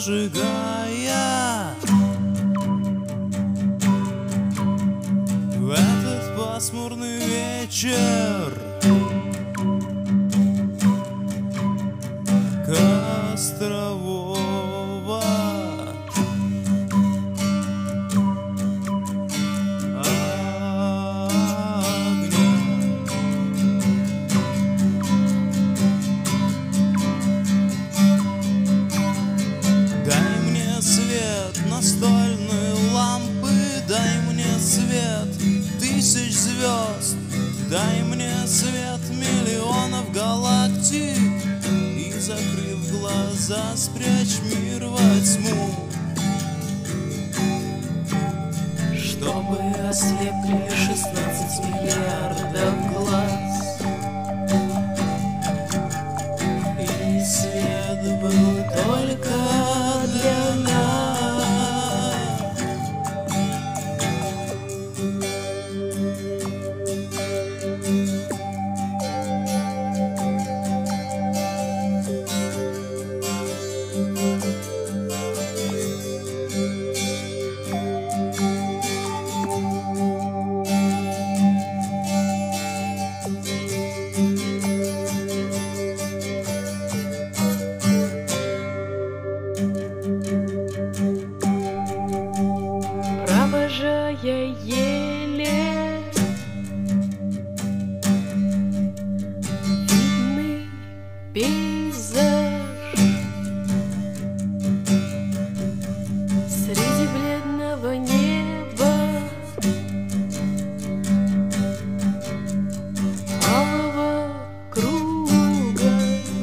зажигая в этот пасмурный вечер Кострового огня. Дай мне свет настольной лампы, дай мне свет тысяч звезд, дай мне свет миллионов галактик, и, закрыв глаза, спрячь мир во тьму, чтобы ослепли 16 миллиардов глаз, и свет был только для нас. провожая еле видный пейзаж среди бледного неба, алого круга.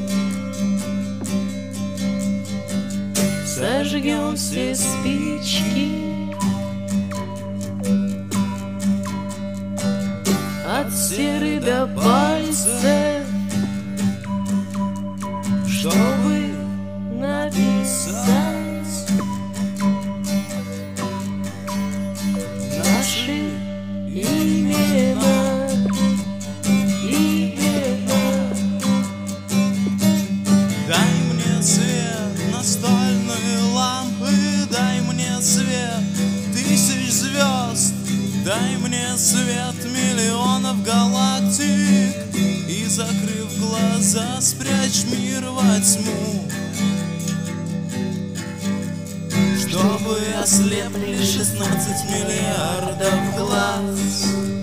Зажгем все спички, от серы до пальцев, Чтобы написать наши имена. дай мне свет настольной лампы, дай мне свет тысяч звезд, дай мне свет миллионов галактик, и, закрыв глаза, спрячь мир во тьму, чтобы ослепли 16 миллиардов глаз.